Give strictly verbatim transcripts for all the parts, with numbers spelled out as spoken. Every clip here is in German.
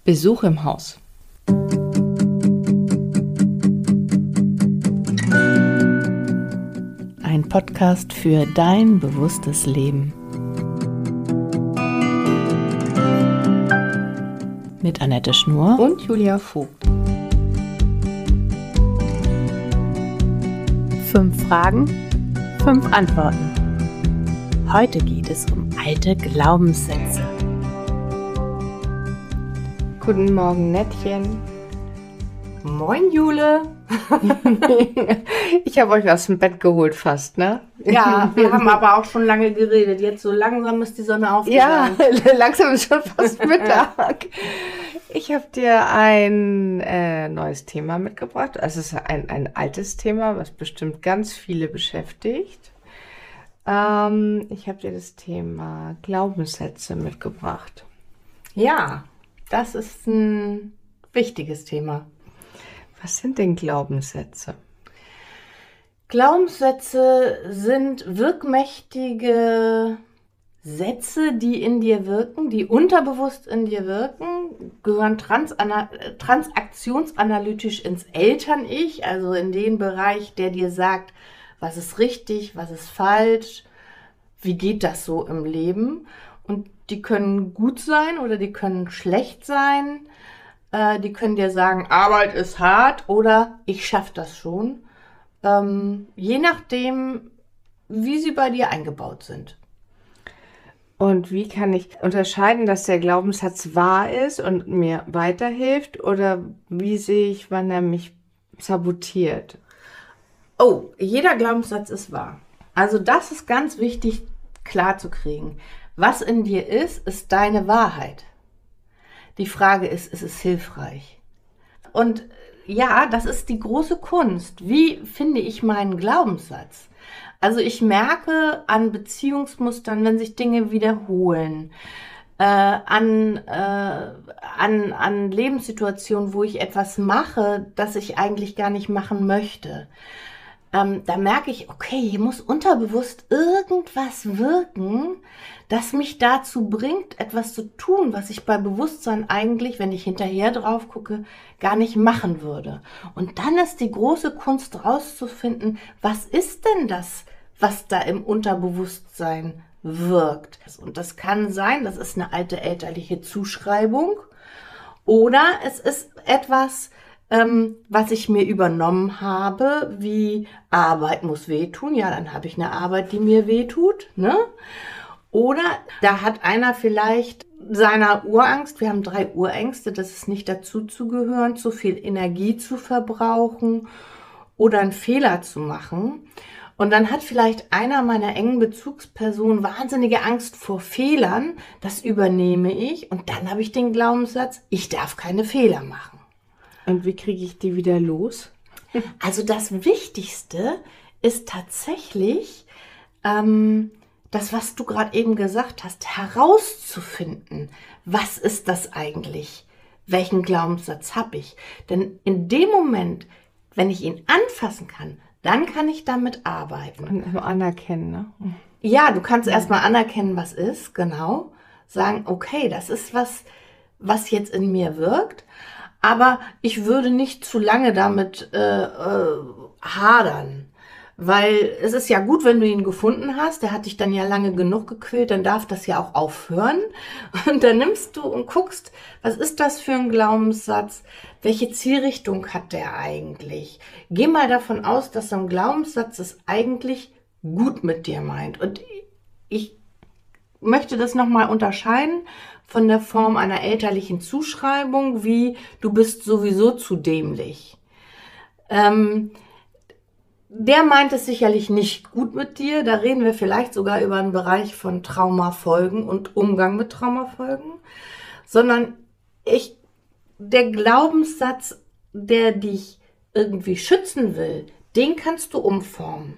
Besuch im Haus. Ein Podcast für dein bewusstes Leben. Mit Annette Schnur und Julia Vogt. Fünf Fragen, fünf Antworten. Heute geht es um alte Glaubenssätze. Guten Morgen, Nettchen. Moin, Jule. Ich habe euch aus dem Bett geholt fast, ne? Ja, wir haben aber auch schon lange geredet. Jetzt so langsam ist die Sonne aufgegangen. Ja, langsam ist schon fast Mittag. Ich habe dir ein äh, neues Thema mitgebracht. Es ist ein, ein altes Thema, was bestimmt ganz viele beschäftigt. Ähm, ich habe dir das Thema Glaubenssätze mitgebracht. Ja, das ist ein wichtiges Thema. Was sind denn Glaubenssätze? Glaubenssätze sind wirkmächtige Sätze, die in dir wirken, die unterbewusst in dir wirken, gehören transana- transaktionsanalytisch ins Eltern-Ich, also in den Bereich, der dir sagt, was ist richtig, was ist falsch, wie geht das so im Leben. Und die können gut sein oder die können schlecht sein. Äh, die können dir sagen, Arbeit ist hart oder ich schaffe das schon. Ähm, je nachdem, wie sie bei dir eingebaut sind. Und wie kann ich unterscheiden, dass der Glaubenssatz wahr ist und mir weiterhilft? Oder wie sehe ich, wann er mich sabotiert? Oh, jeder Glaubenssatz ist wahr. Also das ist ganz wichtig klar zu kriegen. Was in dir ist, ist deine Wahrheit. Die Frage ist, ist es hilfreich? Und ja, das ist die große Kunst. Wie finde ich meinen Glaubenssatz? Also ich merke an Beziehungsmustern, wenn sich Dinge wiederholen, äh, an, äh, an, an Lebenssituationen, wo ich etwas mache, das ich eigentlich gar nicht machen möchte. Ähm, da merke ich, okay, hier muss unterbewusst irgendwas wirken, das mich dazu bringt, etwas zu tun, was ich bei Bewusstsein eigentlich, wenn ich hinterher drauf gucke, gar nicht machen würde. Und dann ist die große Kunst rauszufinden, was ist denn das, was da im Unterbewusstsein wirkt. Und das kann sein, das ist eine alte elterliche Zuschreibung oder es ist etwas, Ähm, was ich mir übernommen habe, wie Arbeit muss wehtun. Ja, dann habe ich eine Arbeit, die mir wehtut, ne? Oder da hat einer vielleicht seiner Urangst, wir haben drei Urängste, das ist nicht dazu zu gehören, zu viel Energie zu verbrauchen oder einen Fehler zu machen. Und dann hat vielleicht einer meiner engen Bezugspersonen wahnsinnige Angst vor Fehlern, das übernehme ich und dann habe ich den Glaubenssatz, ich darf keine Fehler machen. Und wie kriege ich die wieder los? Also das Wichtigste ist tatsächlich, ähm, das, was du gerade eben gesagt hast, herauszufinden, was ist das eigentlich? Welchen Glaubenssatz habe ich? Denn in dem Moment, wenn ich ihn anfassen kann, dann kann ich damit arbeiten. Und anerkennen, ne? Ja, du kannst erstmal anerkennen, was ist, genau. Sagen, okay, das ist was, was jetzt in mir wirkt. Aber ich würde nicht zu lange damit äh, äh, hadern, weil es ist ja gut, wenn du ihn gefunden hast, der hat dich dann ja lange genug gequält, dann darf das ja auch aufhören. Und dann nimmst du und guckst, was ist das für ein Glaubenssatz, welche Zielrichtung hat der eigentlich? Geh mal davon aus, dass so ein Glaubenssatz es eigentlich gut mit dir meint. Und ich möchte das nochmal unterscheiden von der Form einer elterlichen Zuschreibung, wie du bist sowieso zu dämlich. Ähm, der meint es sicherlich nicht gut mit dir. Da reden wir vielleicht sogar über einen Bereich von Traumafolgen und Umgang mit Traumafolgen. Sondern ich, der Glaubenssatz, der dich irgendwie schützen will, den kannst du umformen.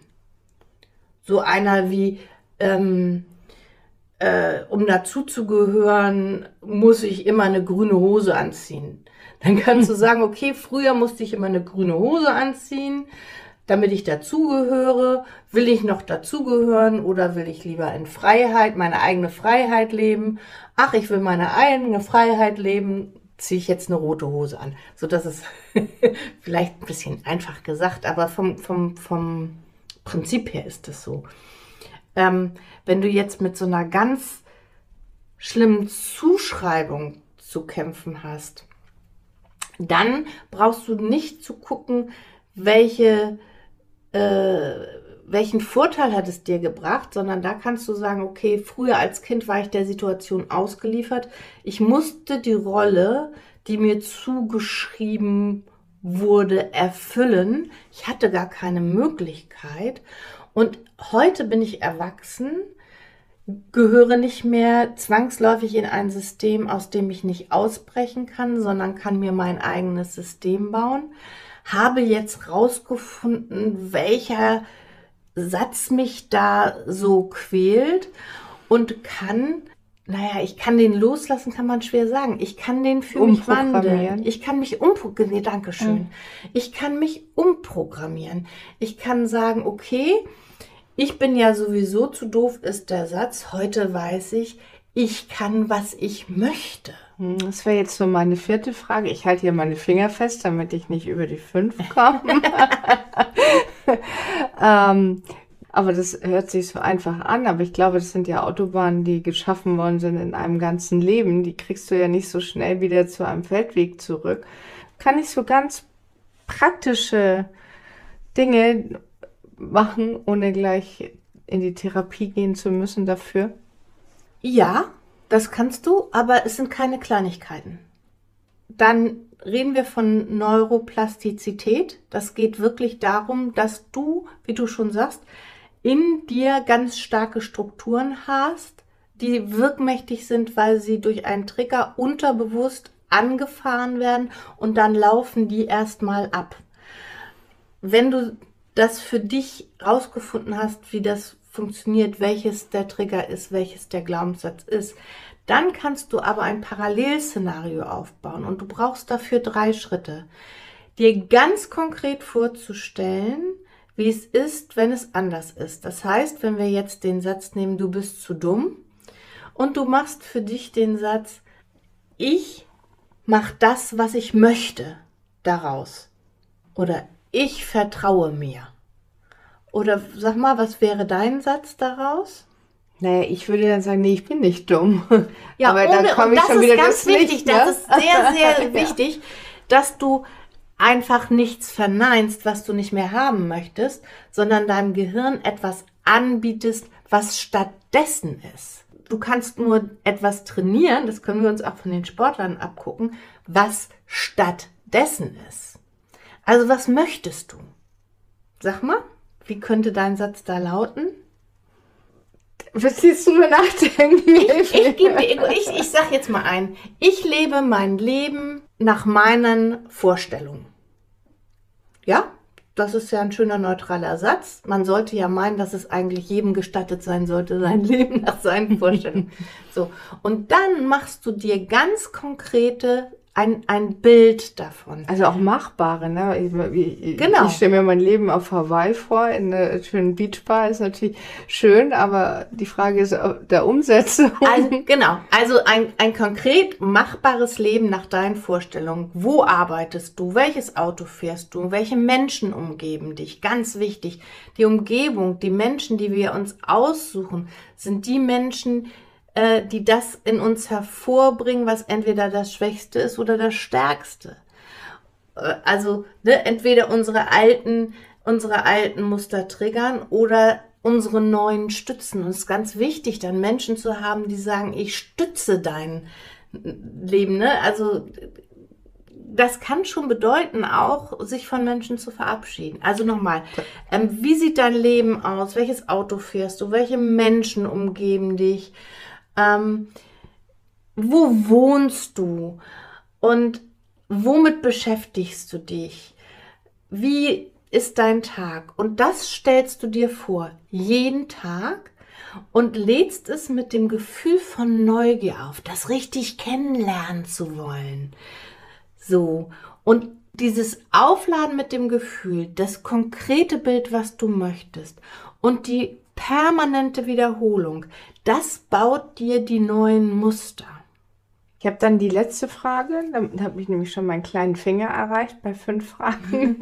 So einer wie, ähm, Äh, um dazuzugehören, muss ich immer eine grüne Hose anziehen. Dann kannst du sagen, okay, früher musste ich immer eine grüne Hose anziehen, damit ich dazugehöre. Will ich noch dazugehören oder will ich lieber in Freiheit, meine eigene Freiheit leben? Ach, ich will meine eigene Freiheit leben. ziehe ich jetzt eine rote Hose an. So, das ist vielleicht ein bisschen einfach gesagt, aber vom, vom, vom Prinzip her ist das so. Ähm, wenn du jetzt mit so einer ganz schlimmen Zuschreibung zu kämpfen hast, dann brauchst du nicht zu gucken, welche, äh, welchen Vorteil hat es dir gebracht, sondern da kannst du sagen, okay, früher als Kind war ich der Situation ausgeliefert. Ich musste die Rolle, die mir zugeschrieben wurde, erfüllen. Ich hatte gar keine Möglichkeit. Und heute bin ich erwachsen, gehöre nicht mehr zwangsläufig in ein System, aus dem ich nicht ausbrechen kann, sondern kann mir mein eigenes System bauen. Habe jetzt rausgefunden, welcher Satz mich da so quält und kann, naja, ich kann den loslassen, kann man schwer sagen. Ich kann den für mich wandeln. Ich kann mich umprogrammieren. Nee, danke schön. Mhm. Ich kann mich umprogrammieren. Ich kann sagen, okay, ich bin ja sowieso zu doof, ist der Satz. Heute weiß ich, ich kann, was ich möchte. Das wäre jetzt so meine vierte Frage. Ich halte hier meine Finger fest, damit ich nicht über die fünf komme. ähm, aber das hört sich so einfach an. Aber ich glaube, das sind ja Autobahnen, die geschaffen worden sind in einem ganzen Leben. Die kriegst du ja nicht so schnell wieder zu einem Feldweg zurück. Kann ich so ganz praktische Dinge machen, ohne gleich in die Therapie gehen zu müssen dafür? Ja, das kannst du, aber es sind keine Kleinigkeiten. Dann reden wir von Neuroplastizität. Das geht wirklich darum, dass du, wie du schon sagst, in dir ganz starke Strukturen hast, die wirkmächtig sind, weil sie durch einen Trigger unterbewusst angefahren werden und dann laufen die erstmal ab. Wenn du das für dich rausgefunden hast, wie das funktioniert, welches der Trigger ist, welches der Glaubenssatz ist, dann kannst du aber ein Parallelszenario aufbauen und du brauchst dafür drei Schritte. Dir ganz konkret vorzustellen, wie es ist, wenn es anders ist. Das heißt, wenn wir jetzt den Satz nehmen, du bist zu dumm und du machst für dich den Satz, ich mache das, was ich möchte, daraus. Oder ich vertraue mir. Oder sag mal, was wäre dein Satz daraus? Naja, ich würde dann sagen, nee, ich bin nicht dumm. Ja, aber ohne, dann komme ich das schon ist wieder ganz das wichtig, nicht, ne? das ist sehr, sehr wichtig, dass du einfach nichts verneinst, was du nicht mehr haben möchtest, sondern deinem Gehirn etwas anbietest, was stattdessen ist. Du kannst nur etwas trainieren, das können wir uns auch von den Sportlern abgucken, was stattdessen ist. Also was möchtest du? Sag mal, wie könnte dein Satz da lauten? Was siehst du mir nachdenken? Ich, ich, gebe, ich, ich sag jetzt mal ein, ich lebe mein Leben nach meinen Vorstellungen. Ja, das ist ja ein schöner neutraler Satz. Man sollte ja meinen, dass es eigentlich jedem gestattet sein sollte, sein Leben nach seinen Vorstellungen. So, und dann machst du dir ganz konkrete Ein, ein Bild davon. Also auch machbare, ne? Ich, genau. Ich stelle mir mein Leben auf Hawaii vor, in einer schönen Beachbar, ist natürlich schön, aber die Frage ist der Umsetzung. Also, genau, also ein, ein konkret machbares Leben nach deinen Vorstellungen. Wo arbeitest du? Welches Auto fährst du? Welche Menschen umgeben dich? Ganz wichtig, die Umgebung, die Menschen, die wir uns aussuchen, sind die Menschen, die das in uns hervorbringen, was entweder das Schwächste ist oder das Stärkste. Also ne, entweder unsere alten, unsere alten Muster triggern oder unsere neuen stützen. Und es ist ganz wichtig, dann Menschen zu haben, die sagen, ich stütze dein Leben. Ne? Also das kann schon bedeuten, auch sich von Menschen zu verabschieden. Also nochmal, ähm, wie sieht dein Leben aus? Welches Auto fährst du? Welche Menschen umgeben dich? Ähm, wo wohnst du und womit beschäftigst du dich? Wie ist dein Tag? Und das stellst du dir vor, jeden Tag, und lädst es mit dem Gefühl von Neugier auf, das richtig kennenlernen zu wollen. So, und dieses Aufladen mit dem Gefühl, das konkrete Bild, was du möchtest, und die permanente Wiederholung, das baut dir die neuen Muster. Ich habe dann die letzte Frage, damit habe ich nämlich schon meinen kleinen Finger erreicht bei fünf Fragen.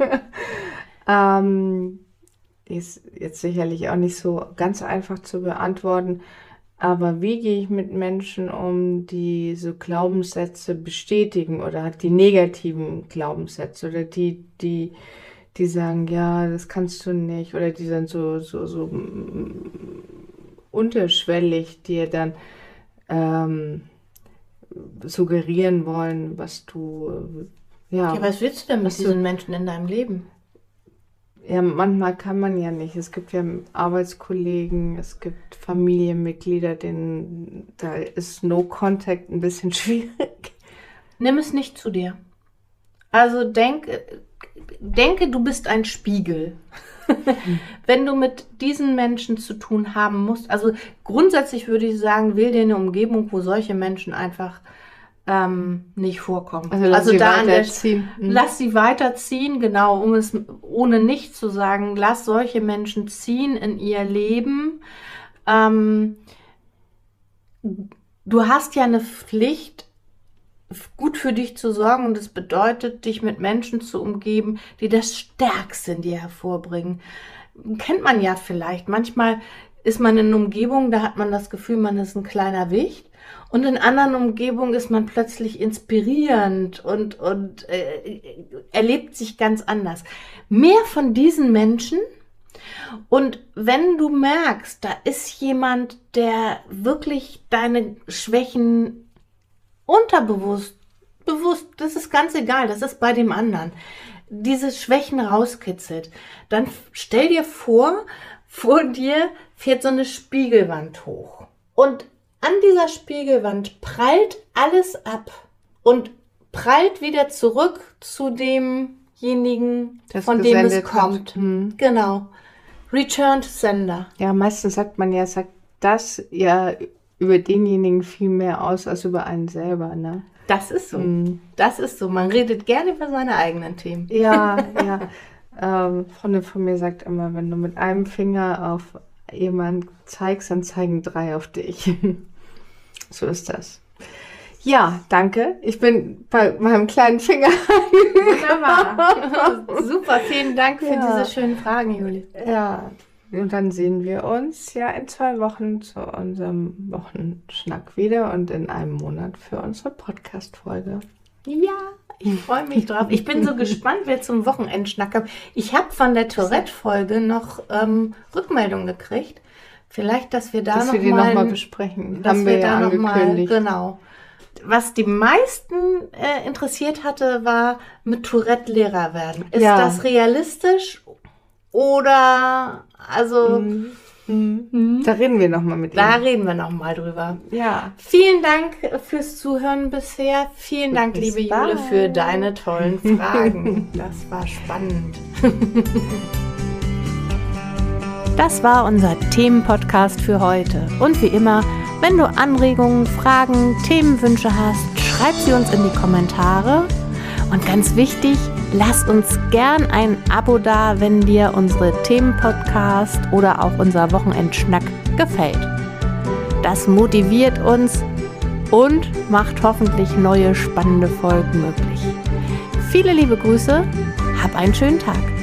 ähm, ist jetzt sicherlich auch nicht so ganz einfach zu beantworten, aber wie gehe ich mit Menschen um, die so Glaubenssätze bestätigen oder hat die negativen Glaubenssätze oder die, die, die sagen, ja, das kannst du nicht oder die sind so, so, so mm, unterschwellig, dir dann ähm, suggerieren wollen, was du, ja. Ja, was willst du denn mit was du- diesen Menschen in deinem Leben? Ja, manchmal kann man ja nicht. Es gibt ja Arbeitskollegen, es gibt Familienmitglieder, denen da ist No Contact ein bisschen schwierig. Nimm es nicht zu dir. Also denk, denke, du bist ein Spiegel. Wenn du mit diesen Menschen zu tun haben musst, also grundsätzlich würde ich sagen, wähl dir eine Umgebung, wo solche Menschen einfach ähm, nicht vorkommen. Also, lass sie da an der, weiterziehen. Mhm. lass sie weiterziehen, genau, um es ohne nicht zu sagen, lass solche Menschen ziehen in ihr Leben. Ähm, du hast ja eine Pflicht, gut für dich zu sorgen und es bedeutet, dich mit Menschen zu umgeben, die das Stärkste in dir hervorbringen. Kennt man ja vielleicht. Manchmal ist man in einer Umgebung, da hat man das Gefühl, man ist ein kleiner Wicht und in anderen Umgebungen ist man plötzlich inspirierend und, und äh, erlebt sich ganz anders. Mehr von diesen Menschen. Und wenn du merkst, da ist jemand, der wirklich deine Schwächen unterbewusst, bewusst, das ist ganz egal, das ist bei dem anderen, diese Schwächen rauskitzelt, dann stell dir vor, vor dir fährt so eine Spiegelwand hoch. Und an dieser Spiegelwand prallt alles ab und prallt wieder zurück zu demjenigen, Das von dem es gesendet kommt. hat. Hm. Genau. Return to Sender. Ja, meistens sagt man ja, sagt das ja über denjenigen viel mehr aus als über einen selber, ne? Das ist so. Mhm. Das ist so. Man redet gerne über seine eigenen Themen. Ja, ja. Ähm, Freundin von mir sagt immer, wenn du mit einem Finger auf jemanden zeigst, dann zeigen drei auf dich. So ist das. Ja, danke. Ich bin bei meinem kleinen Finger. Wunderbar. Super, vielen Dank für Ja. diese schönen Fragen, Juli. Ja, und dann sehen wir uns ja in zwei Wochen zu unserem Wochenschnack wieder und in einem Monat für unsere Podcast-Folge. Ja, ich freue mich drauf. Ich bin so gespannt, wer zum Wochenendschnack kommt. Ich habe von der Tourette-Folge noch ähm, Rückmeldung gekriegt. Vielleicht, dass wir da Dass noch wir die mal, nochmal besprechen. dass Haben wir wir ja da noch mal, angekündigt. genau. Was die meisten äh, interessiert hatte, war mit Tourette Lehrer werden. Ist Ja. das realistisch oder also Mhm. Da reden wir nochmal mit da ihm. reden wir noch mal drüber. Ja. Vielen Dank fürs Zuhören bisher. Vielen Dank, Bis liebe bald. Jule, für deine tollen Fragen. Das war spannend. Das war unser Themenpodcast für heute. Und wie immer, wenn du Anregungen, Fragen, Themenwünsche hast, schreib sie uns in die Kommentare. Und ganz wichtig, lass uns gern ein Abo da, wenn dir unsere Themenpodcast oder auch unser Wochenendschnack gefällt. Das motiviert uns und macht hoffentlich neue spannende Folgen möglich. Viele liebe Grüße, hab einen schönen Tag.